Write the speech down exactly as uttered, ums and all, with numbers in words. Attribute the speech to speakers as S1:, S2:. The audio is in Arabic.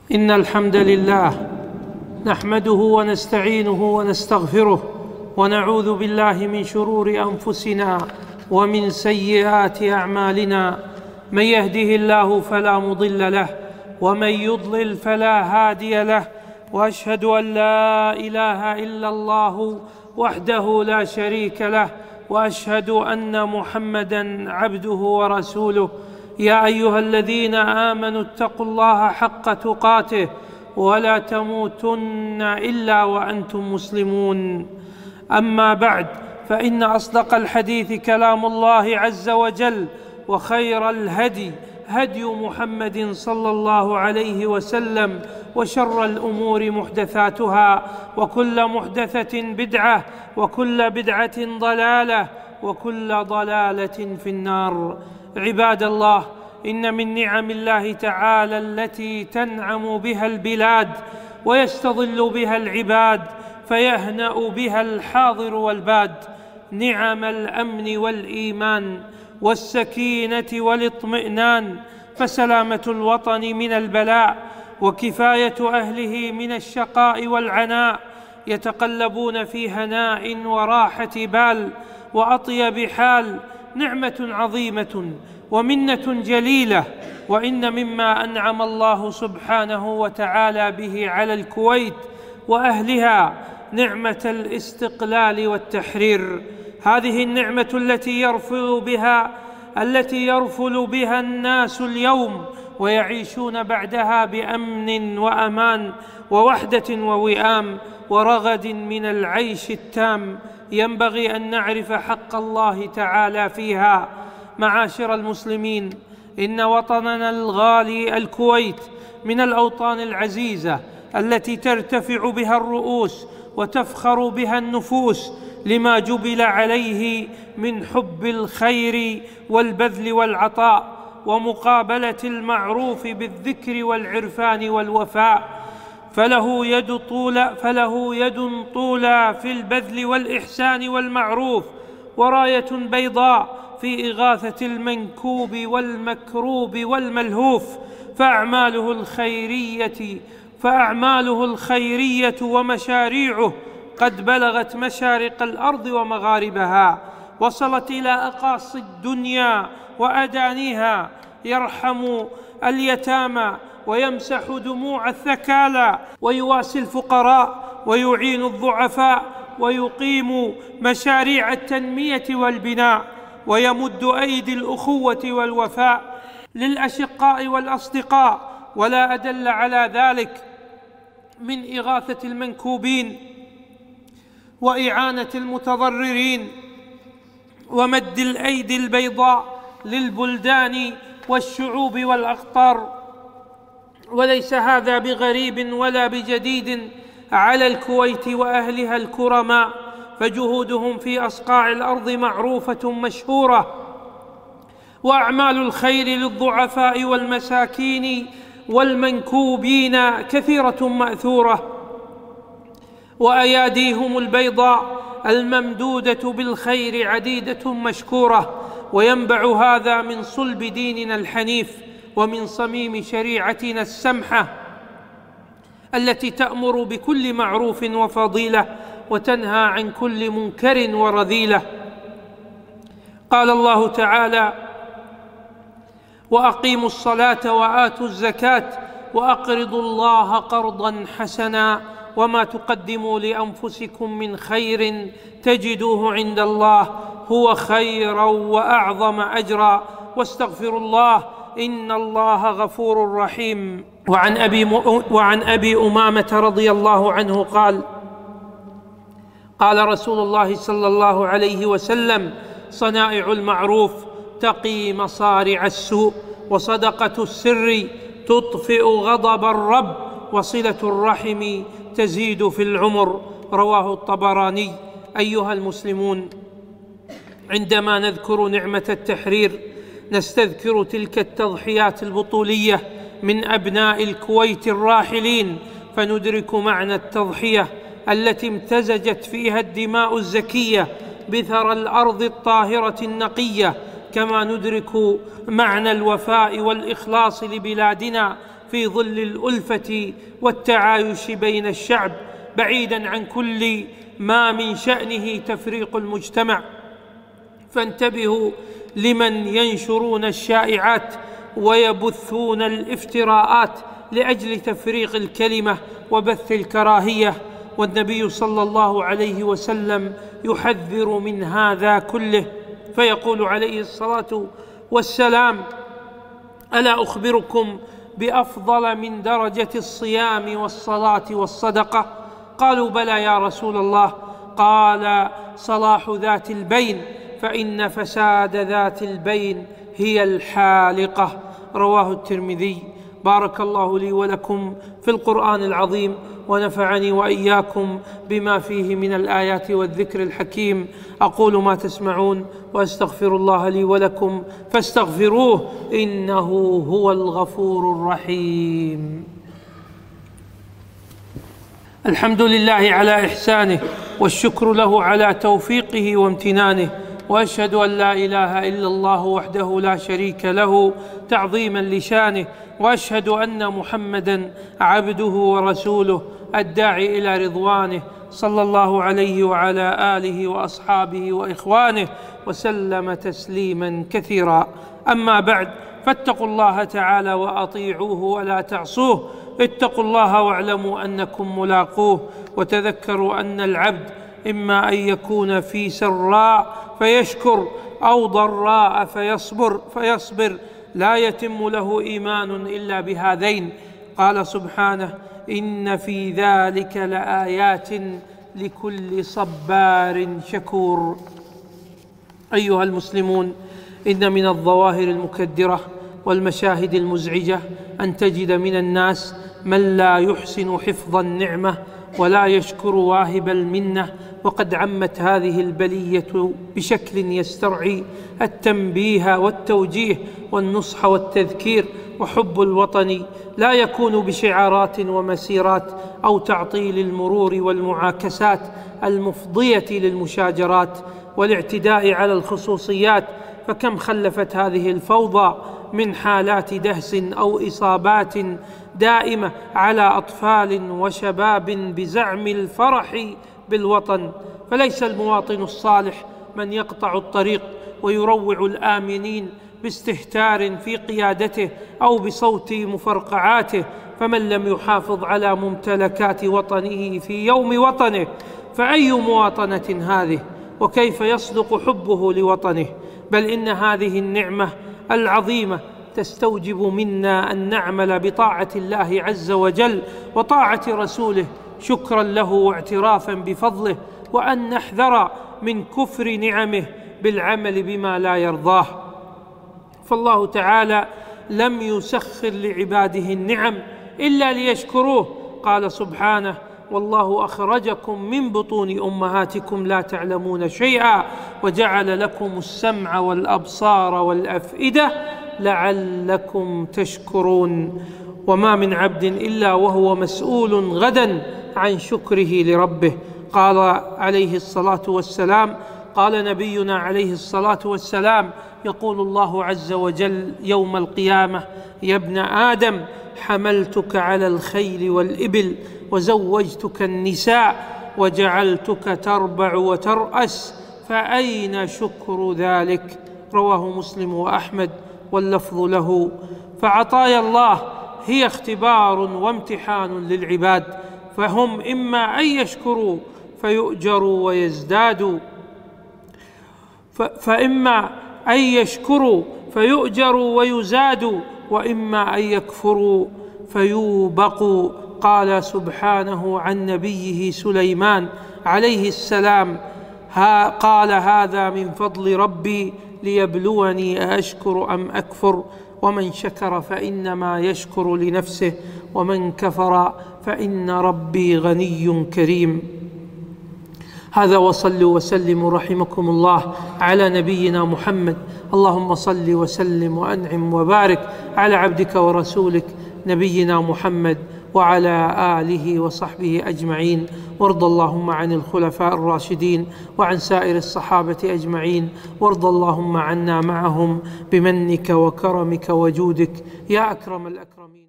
S1: إن الحمد لله نحمده ونستعينه ونستغفره ونعوذ بالله من شرور أنفسنا ومن سيئات أعمالنا. من يهده الله فلا مضل له ومن يضلل فلا هادي له، وأشهد أن لا إله إلا الله وحده لا شريك له، وأشهد أن محمدًا عبده ورسوله. يا أيها الذين آمنوا اتقوا الله حق تقاته ولا تموتن إلا وأنتم مسلمون. أما بعد، فإن أصدق الحديث كلام الله عز وجل، وخير الهدي هدي محمد صلى الله عليه وسلم، وشر الأمور محدثاتها، وكل محدثة بدعة، وكل بدعة ضلالة، وكل ضلالة في النار. عباد الله، إن من نعم الله تعالى التي تنعم بها البلاد ويستظل بها العباد فيهنأ بها الحاضر والباد نعم الأمن والإيمان والسكينة والاطمئنان، فسلامة الوطن من البلاء وكفاية أهله من الشقاء والعناء، يتقلبون في هناء وراحة بال وأطيب حال، نعمة عظيمة ومنة جليلة. وإن مما أنعم الله سبحانه وتعالى به على الكويت وأهلها نعمة الاستقلال والتحرير. هذه النعمة التي يرفل بها التي يرفل بها الناس اليوم ويعيشون بعدها بأمن وأمان ووحدة ووئام ورغد من العيش التام، ينبغي أن نعرف حق الله تعالى فيها. معاشر المسلمين، إن وطننا الغالي الكويت من الأوطان العزيزة التي ترتفع بها الرؤوس وتفخر بها النفوس لما جبل عليه من حب الخير والبذل والعطاء ومقابلة المعروف بالذكر والعرفان والوفاء، فله يد طولى فله يد طولى في البذل والإحسان والمعروف، وراية بيضاء في إغاثة المنكوب والمكروب والملهوف، فأعماله الخيرية فأعماله الخيرية ومشاريعه قد بلغت مشارق الأرض ومغاربها، وصلت إلى أقاصي الدنيا وأدانيها، يرحم اليتامى ويمسح دموع الثكالى ويواسي الفقراء ويعين الضعفاء ويقيم مشاريع التنمية والبناء، ويمد أيدي الأخوة والوفاء للأشقاء والأصدقاء. ولا أدل على ذلك من إغاثة المنكوبين وإعانة المتضررين ومد الأيدي البيضاء للبلدان والشعوب والأقطار. وليس هذا بغريب ولا بجديد على الكويت وأهلها الكرماء، فجهودهم في أصقاع الأرض معروفة مشهورة، وأعمال الخير للضعفاء والمساكين والمنكوبين كثيرة مأثورة، وأياديهم البيضاء الممدودة بالخير عديدة مشكورة. وينبع هذا من صلب ديننا الحنيف ومن صميم شريعتنا السمحة التي تأمر بكل معروف وفضيلة وتنهى عن كل منكر ورذيلة. قال الله تعالى: وأقيموا الصلاة وآتوا الزكاة وأقرضوا الله قرضا حسنا وما تقدموا لأنفسكم من خير تجدوه عند الله هو خيرا وأعظم أجرا واستغفروا الله إن الله غفور رحيم. وعن أبي, وعن أبي أمامة رضي الله عنه قال: قال رسول الله صلى الله عليه وسلم: صنائع المعروف تقي مصارع السوء، وصدقة السر تطفئ غضب الرب، وصلة الرحم تزيد في العمر. رواه الطبراني. أيها المسلمون، عندما نذكر نعمة التحرير نستذكر تلك التضحيات البطولية من أبناء الكويت الراحلين، فندرك معنى التضحية التي امتزجت فيها الدماء الزكية بثرى الأرض الطاهرة النقية، كما ندرك معنى الوفاء والإخلاص لبلادنا في ظل الألفة والتعايش بين الشعب، بعيدا عن كل ما من شأنه تفريق المجتمع. فانتبهوا لمن ينشرون الشائعات ويبثون الافتراءات لأجل تفريق الكلمة وبث الكراهية، والنبي صلى الله عليه وسلم يحذر من هذا كله، فيقول عليه الصلاة والسلام: ألا أخبركم بأفضل من درجة الصيام والصلاة والصدقة؟ قالوا: بلى يا رسول الله. قال: صلاح ذات البين، فإن فساد ذات البين هي الحالقة. رواه الترمذي. بارك الله لي ولكم في القرآن العظيم، ونفعني وإياكم بما فيه من الآيات والذكر الحكيم. أقول ما تسمعون وأستغفر الله لي ولكم فاستغفروه إنه هو الغفور الرحيم. الحمد لله على إحسانه، والشكر له على توفيقه وامتنانه، وأشهد أن لا إله إلا الله وحده لا شريك له تعظيما لشانه، وأشهد أن محمدا عبده ورسوله الداعي إلى رضوانه، صلى الله عليه وعلى آله وأصحابه وإخوانه وسلم تسليما كثيرا. أما بعد، فاتقوا الله تعالى وأطيعوه ولا تعصوه. اتقوا الله واعلموا أنكم ملاقوه، وتذكروا أن العبد إما أن يكون في سراء فيشكر أو ضراء فيصبر فيصبر لا يتم له إيمان إلا بهذين. قال سبحانه: إن في ذلك لآيات لكل صبار شكور. أيها المسلمون، إن من الظواهر المكدرة والمشاهد المزعجة أن تجد من الناس من لا يحسن حفظ النعمة ولا يشكر واهب المنة، وقد عمت هذه البلية بشكل يسترعي التنبيه والتوجيه والنصح والتذكير. وحب الوطن لا يكون بشعارات ومسيرات أو تعطيل المرور والمعاكسات المفضية للمشاجرات والاعتداء على الخصوصيات، فكم خلفت هذه الفوضى من حالات دهس أو إصابات دائمة على أطفال وشباب بزعم الفرح بالوطن. فليس المواطن الصالح من يقطع الطريق ويروع الآمنين باستهتار في قيادته أو بصوت مفرقعاته، فمن لم يحافظ على ممتلكات وطنه في يوم وطنه فأي مواطنة هذه؟ وكيف يصدق حبه لوطنه؟ بل إن هذه النعمة العظيمة تستوجب منا أن نعمل بطاعة الله عز وجل وطاعة رسوله شكرا له واعترافا بفضله، وأن نحذر من كفر نعمه بالعمل بما لا يرضاه. فالله تعالى لم يسخر لعباده النعم إلا ليشكروه. قال سبحانه: والله أخرجكم من بطون أمهاتكم لا تعلمون شيئا وجعل لكم السمع والأبصار والأفئدة لعلكم تشكرون. وما من عبد إلا وهو مسؤول غدا عن شكره لربه. قال عليه الصلاة والسلام قال نبينا عليه الصلاة والسلام: يقول الله عز وجل يوم القيامة: يا ابن آدم، حملتك على الخيل والإبل وزوجتك النساء وجعلتك تربع وترأس، فأين شكر ذلك؟ رواه مسلم وأحمد واللفظ له. فعطايا الله هي اختبار وامتحان للعباد، فهم إما أن يشكروا فيؤجروا ويزدادوا فإما أن يشكروا فيؤجروا ويزادوا، وإما أن يكفروا فيوبقوا. قال سبحانه عن نبيه سليمان عليه السلام: ها قال هذا من فضل ربي ليبلوني أشكر أم أكفر، ومن شكر فإنما يشكر لنفسه ومن كفر فإن ربي غني كريم. هذا، وصلوا وسلموا رحمكم الله على نبينا محمد. اللهم صل وسلم وأنعم وبارك على عبدك ورسولك نبينا محمد وعلى آله وصحبه أجمعين. وارض اللهم عن الخلفاء الراشدين وعن سائر الصحابة أجمعين، وارض اللهم عنا معهم بمنك وكرمك وجودك يا أكرم الأكرمين.